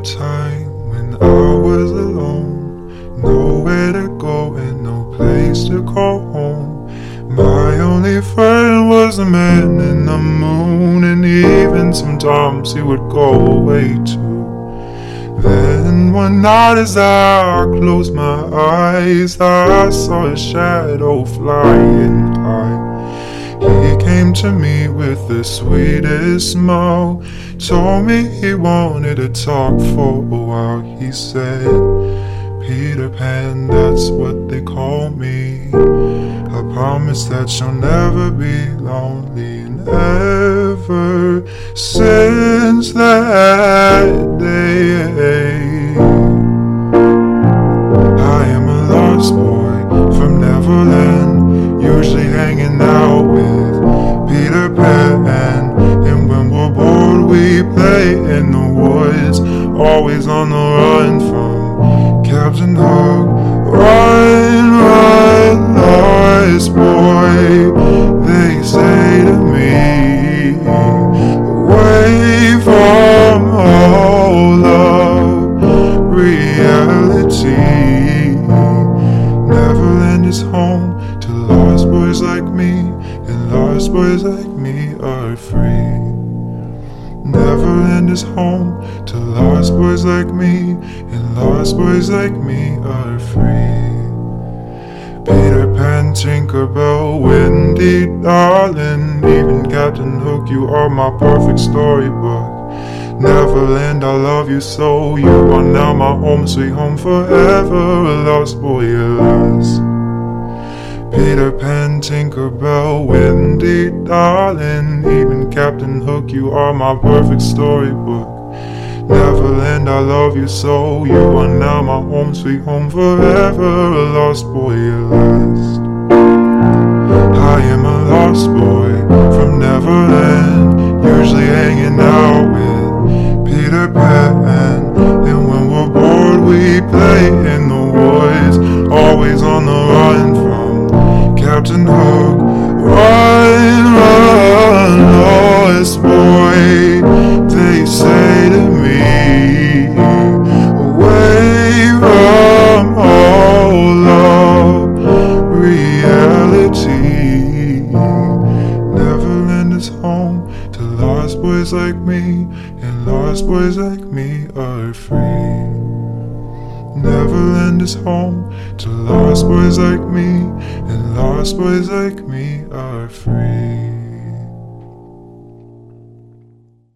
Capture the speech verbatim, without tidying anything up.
time when I was alone, nowhere to go and no place to call home. My only friend was the man in the moon, and even sometimes he would go away too. Then one night as I closed my eyes, I saw a shadow flying high. He came to me with the sweetest smile, told me he wanted to talk for a while. He said, "Peter Pan, that's what they call me. I promise that you'll never be lonely." And ever since that day, I am a lost boy from Neverland, usually hanging out with Peter Pan. And when we're bored, we play in the woods, always on the run from Captain Hook. Run, run, lost boy, they say to me, away from all of reality. Neverland is home to lost boys like me, and lost boys like me are free. Neverland is home to lost boys like me, and lost boys like me are free. Peter Pan, Tinkerbell, Wendy, darling, even Captain Hook, you are my perfect storybook. Neverland, I love you so, you are now my home, sweet home forever, a lost boy at last. Peter Pan, Tinkerbell, Wendy, darling, even Captain Hook, you are my perfect storybook. Neverland, I love you so, you are now my home, sweet home forever, a lost boy at last. I am a lost boy from Neverland, usually hanging out with Peter Pan. And when we're bored, we play in the woods, always on the run from Captain Hook. Run, run, lost boy, they say to me, away from all of reality. Neverland is home to lost boys like me, and lost boys like me are free. Neverland is home to lost boys like me, and lost boys like me are free.